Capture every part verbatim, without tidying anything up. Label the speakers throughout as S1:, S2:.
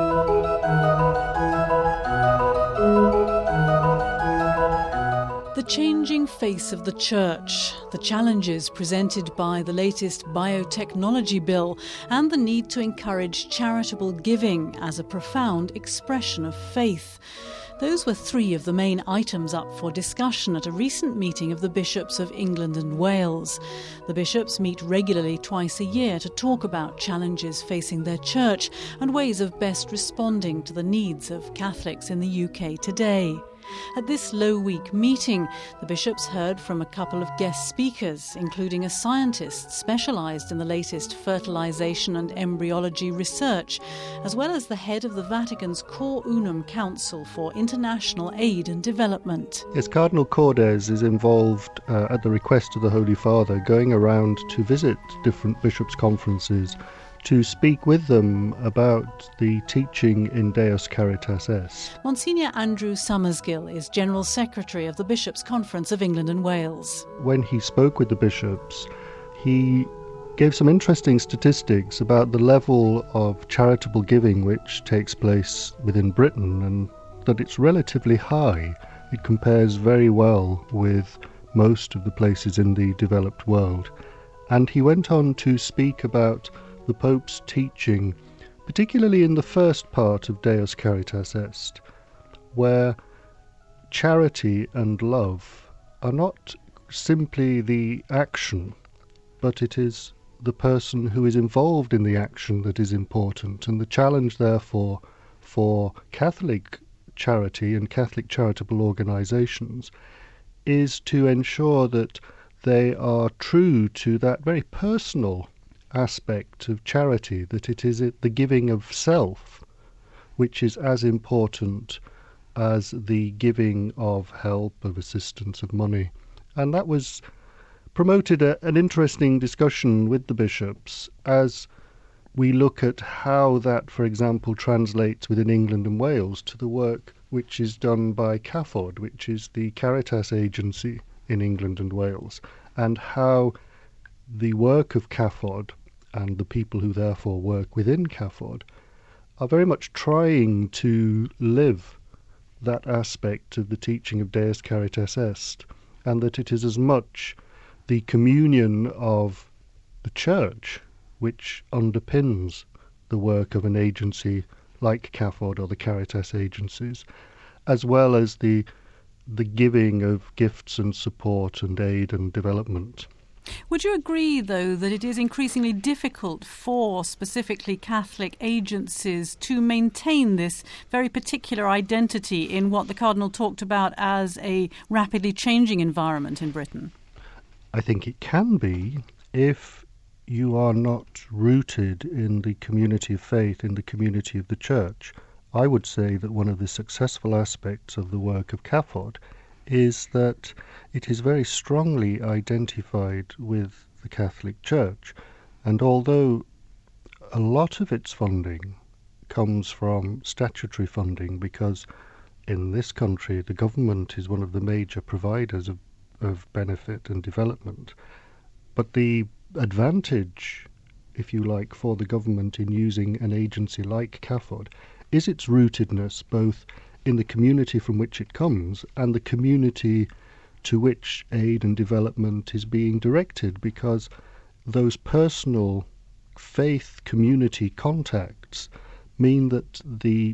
S1: The changing face of the Church, the challenges presented by the latest biotechnology bill, and the need to encourage charitable giving as a profound expression of faith. Those were three of the main items up for discussion at a recent meeting of the bishops of England and Wales. The bishops meet regularly twice a year to talk about challenges facing their church and ways of best responding to the needs of Catholics in the U K today. At this Low Week meeting, the bishops heard from a couple of guest speakers, including a scientist specialised in the latest fertilisation and embryology research, as well as the head of the Vatican's Cor Unum Council for International Aid and Development.
S2: Yes, Cardinal Cordes is involved, uh, at the request of the Holy Father, going around to visit different bishops' conferences to speak with them about the teaching in Deus Caritas Est.
S1: Monsignor Andrew Summersgill is General Secretary of the Bishops' Conference of England and Wales.
S2: When he spoke with the bishops, he gave some interesting statistics about the level of charitable giving which takes place within Britain, and that it's relatively high. It compares very well with most of the places in the developed world. And he went on to speak about the Pope's teaching, particularly in the first part of Deus Caritas Est, where charity and love are not simply the action, but it is the person who is involved in the action that is important. And the challenge, therefore, for Catholic charity and Catholic charitable organisations is to ensure that they are true to that very personal aspect of charity, that it is the giving of self which is as important as the giving of help, of assistance, of money. And that was promoted a, an interesting discussion with the bishops as we look at how that, for example, translates within England and Wales to the work which is done by CAFOD, which is the Caritas agency in England and Wales, and how the work of CAFOD and the people who therefore work within CAFOD are very much trying to live that aspect of the teaching of Deus Caritas Est, and that it is as much the communion of the Church which underpins the work of an agency like CAFOD or the Caritas agencies, as well as the the giving of gifts and support and aid and development.
S1: Would you agree, though, that it is increasingly difficult for specifically Catholic agencies to maintain this very particular identity in what the Cardinal talked about as a rapidly changing environment in Britain?
S2: I think it can be if you are not rooted in the community of faith, in the community of the Church. I would say that one of the successful aspects of the work of CAFOD is that it is very strongly identified with the Catholic Church, and although a lot of its funding comes from statutory funding, because in this country the government is one of the major providers of, of benefit and development, but the advantage, if you like, for the government in using an agency like CAFOD is its rootedness both in the community from which it comes and the community to which aid and development is being directed, because those personal faith community contacts mean that the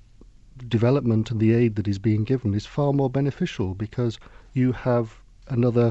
S2: development and the aid that is being given is far more beneficial, because you have another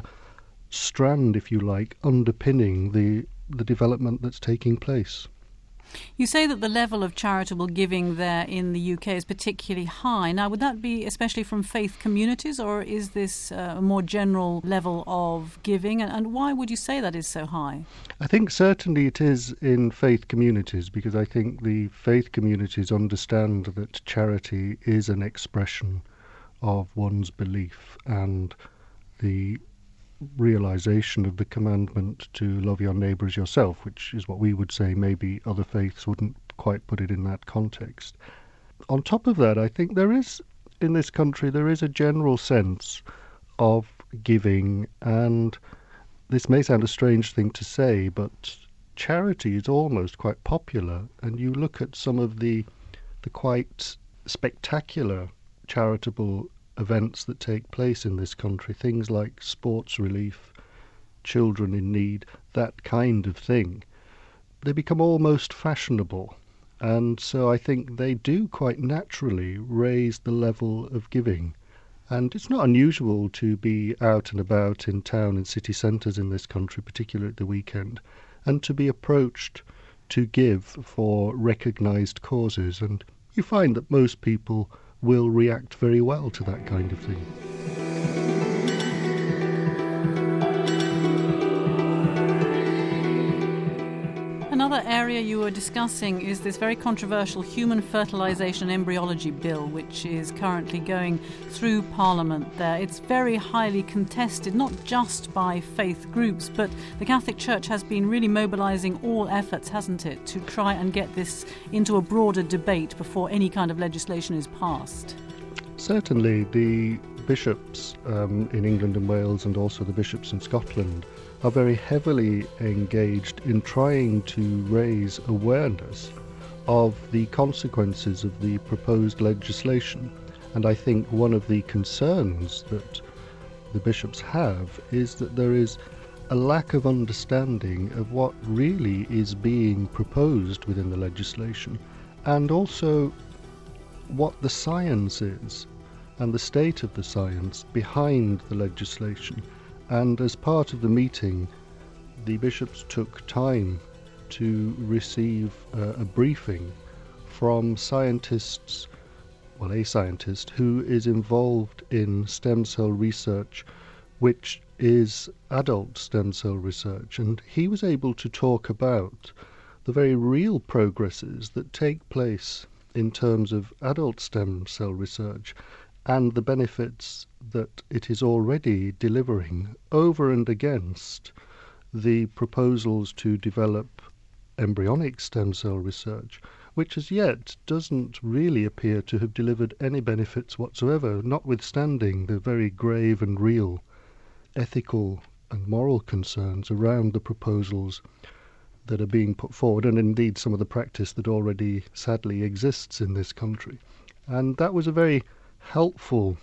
S2: strand, if you like, underpinning the the development that's taking place.
S1: You say that the level of charitable giving there in the U K is particularly high. Now, would that be especially from faith communities, or is this uh, a more general level of giving? And, and why would you say that is so high?
S2: I think certainly it is in faith communities, because I think the faith communities understand that charity is an expression of one's belief and the realization of the commandment to love your neighbour as yourself, which is what we would say maybe other faiths wouldn't quite put it in that context. On top of that, I think there is, in this country, there is a general sense of giving, and this may sound a strange thing to say, but charity is almost quite popular, and you look at some of the the quite spectacular charitable events that take place in this country, things like sports relief, children in need, that kind of thing, they become almost fashionable. And so I think they do quite naturally raise the level of giving. And it's not unusual to be out and about in town and city centres in this country, particularly at the weekend, and to be approached to give for recognised causes. And you find that most people will react very well to that kind of thing.
S1: Another area you were discussing is this very controversial human fertilisation embryology bill, which is currently going through Parliament there. It's very highly contested, not just by faith groups, but the Catholic Church has been really mobilising all efforts, hasn't it, to try and get this into a broader debate before any kind of legislation is passed.
S2: Certainly, the bishops um, in England and Wales, and also the bishops in Scotland, are very heavily engaged in trying to raise awareness of the consequences of the proposed legislation. And I think one of the concerns that the bishops have is that there is a lack of understanding of what really is being proposed within the legislation, and also what the science is and the state of the science behind the legislation. And as part of the meeting, the bishops took time to receive uh, a briefing from scientists, well, a scientist who is involved in stem cell research, which is adult stem cell research. And he was able to talk about the very real progresses that take place in terms of adult stem cell research and the benefits that it is already delivering over and against the proposals to develop embryonic stem cell research, which as yet doesn't really appear to have delivered any benefits whatsoever, notwithstanding the very grave and real ethical and moral concerns around the proposals that are being put forward, and indeed some of the practice that already sadly exists in this country. And that was a very helpful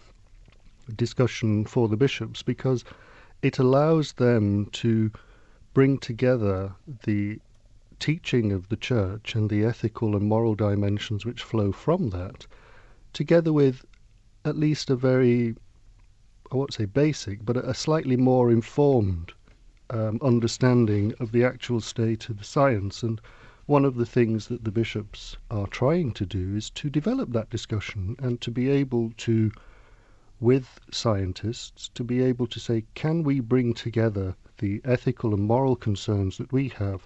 S2: discussion for the bishops, because it allows them to bring together the teaching of the Church and the ethical and moral dimensions which flow from that, together with at least a very, I won't say basic, but a slightly more informed um, understanding of the actual state of science. And one of the things that the bishops are trying to do is to develop that discussion and to be able to, with scientists, to be able to say, can we bring together the ethical and moral concerns that we have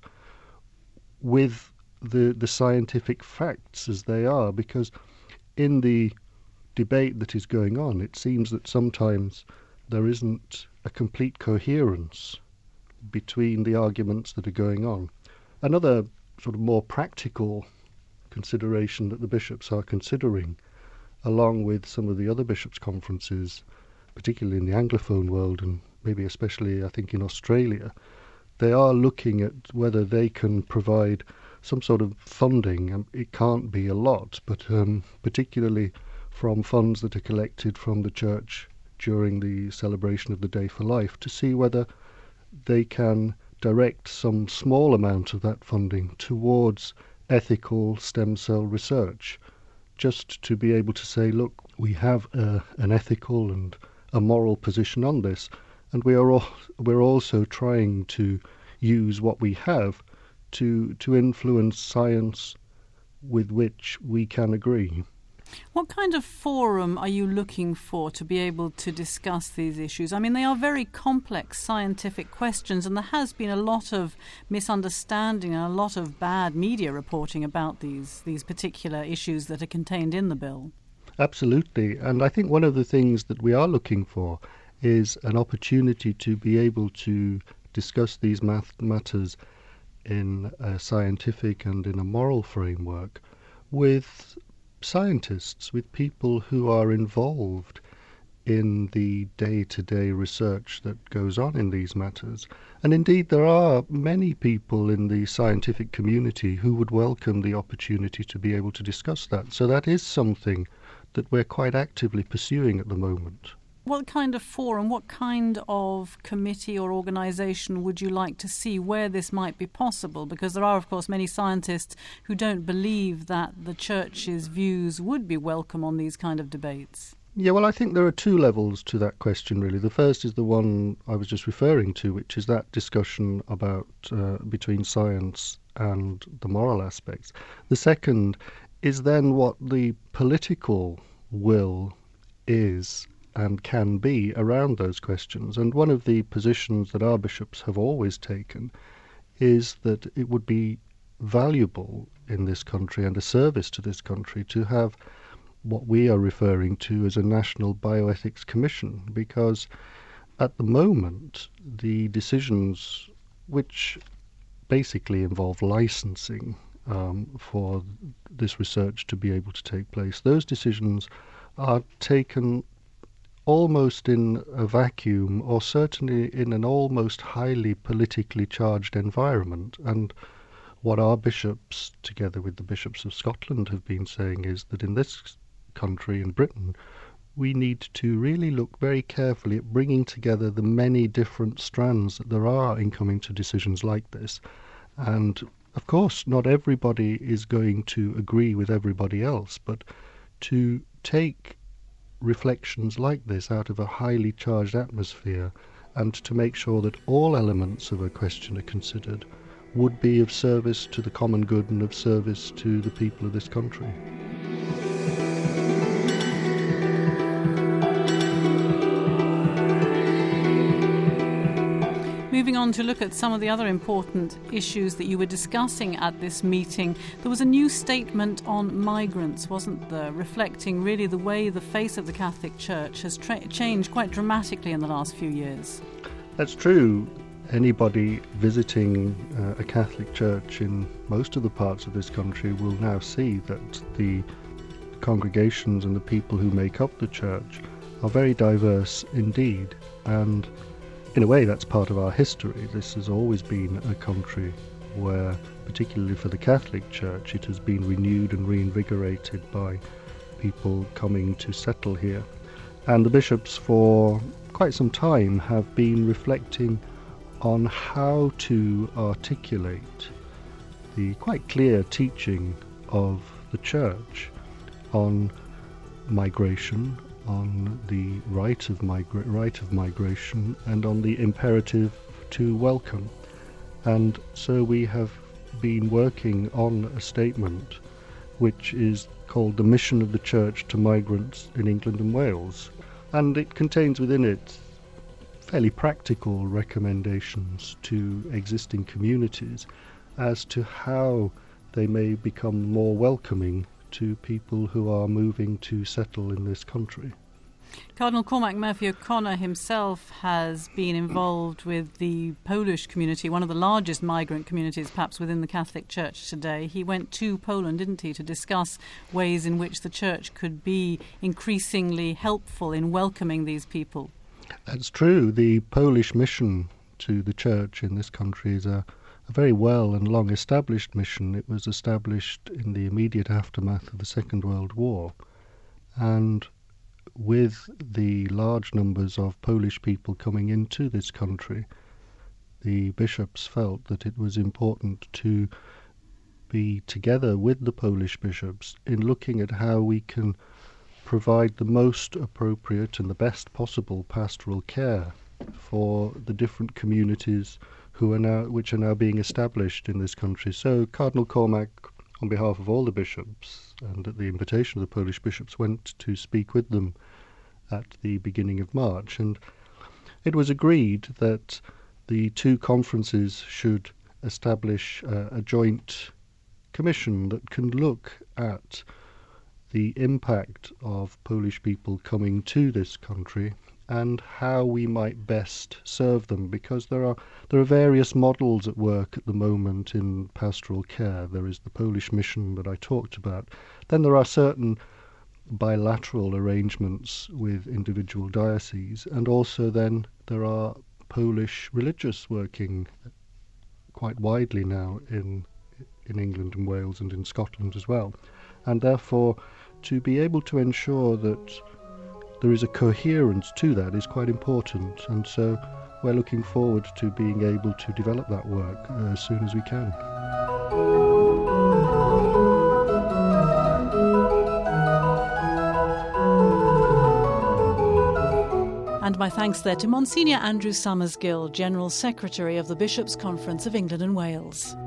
S2: with the the scientific facts as they are? Because in the debate that is going on, it seems that sometimes there isn't a complete coherence between the arguments that are going on. Another sort of more practical consideration that the bishops are considering, along with some of the other bishops' conferences, particularly in the Anglophone world and maybe especially I think in Australia, they are looking at whether they can provide some sort of funding. Um, it can't be a lot, but um, particularly from funds that are collected from the Church during the celebration of the Day for Life, to see whether they can direct some small amount of that funding towards ethical stem cell research, just to be able to say, look, we have a, an ethical and a moral position on this, and we are all, we're also trying to use what we have to to influence science with which we can agree.
S1: What kind of forum are you looking for to be able to discuss these issues? I mean, they are very complex scientific questions, and there has been a lot of misunderstanding and a lot of bad media reporting about these, these particular issues that are contained in the bill.
S2: Absolutely, and I think one of the things that we are looking for is an opportunity to be able to discuss these math matters in a scientific and in a moral framework with scientists, with people who are involved in the day-to-day research that goes on in these matters. And indeed, there are many people in the scientific community who would welcome the opportunity to be able to discuss that. So that is something that we're quite actively pursuing at the moment.
S1: What kind of forum, what kind of committee or organisation would you like to see where this might be possible? Because there are, of course, many scientists who don't believe that the Church's views would be welcome on these kind of debates.
S2: Yeah, well, I think there are two levels to that question, really. The first is the one I was just referring to, which is that discussion about uh, between science and the moral aspects. The second is then what the political will is and can be around those questions. And one of the positions that our bishops have always taken is that it would be valuable in this country and a service to this country to have what we are referring to as a National Bioethics Commission, because at the moment the decisions which basically involve licensing um, for this research to be able to take place, those decisions are taken almost in a vacuum, or certainly in an almost highly politically charged environment. And what our bishops, together with the bishops of Scotland, have been saying is that in this country, in Britain, we need to really look very carefully at bringing together the many different strands that there are in coming to decisions like this. And of course, not everybody is going to agree with everybody else, but to take reflections like this out of a highly charged atmosphere and to make sure that all elements of a question are considered would be of service to the common good and of service to the people of this country.
S1: Moving on to look at some of the other important issues that you were discussing at this meeting, there was a new statement on migrants, wasn't there, reflecting really the way the face of the Catholic Church has tra- changed quite dramatically in the last few years.
S2: That's true. Anybody visiting uh, a Catholic church in most of the parts of this country will now see that the congregations and the people who make up the church are very diverse indeed, and in a way that's part of our history. This has always been a country where, particularly for the Catholic Church, it has been renewed and reinvigorated by people coming to settle here. And the bishops for quite some time have been reflecting on how to articulate the quite clear teaching of the Church on migration, on the right of migra- right of migration, and on the imperative to welcome. And so we have been working on a statement which is called The Mission of the Church to Migrants in England and Wales, and it contains within it fairly practical recommendations to existing communities as to how they may become more welcoming to people who are moving to settle in this country.
S1: Cardinal Cormac Murphy-O'Connor himself has been involved with the Polish community, one of the largest migrant communities perhaps within the Catholic Church today. He went to Poland, didn't he, to discuss ways in which the Church could be increasingly helpful in welcoming these people.
S2: That's true. The Polish mission to the Church in this country is a a very well and long established mission. It was established in the immediate aftermath of the Second World War, and with the large numbers of Polish people coming into this country, the bishops felt that it was important to be together with the Polish bishops in looking at how we can provide the most appropriate and the best possible pastoral care for the different communities who are now, which are now being established in this country. So Cardinal Cormac, on behalf of all the bishops, and at the invitation of the Polish bishops, went to speak with them at the beginning of March. And it was agreed that the two conferences should establish uh, a joint commission that can look at the impact of Polish people coming to this country and how we might best serve them, because there are there are various models at work at the moment in pastoral care. There is the Polish mission that I talked about. Then there are certain bilateral arrangements with individual dioceses, and also then there are Polish religious working quite widely now in in England and Wales and in Scotland as well. And therefore, to be able to ensure that there is a coherence to that is quite important. And so we're looking forward to being able to develop that work uh, as soon as we can.
S1: And my thanks there to Monsignor Andrew Summersgill, General Secretary of the Bishops' Conference of England and Wales.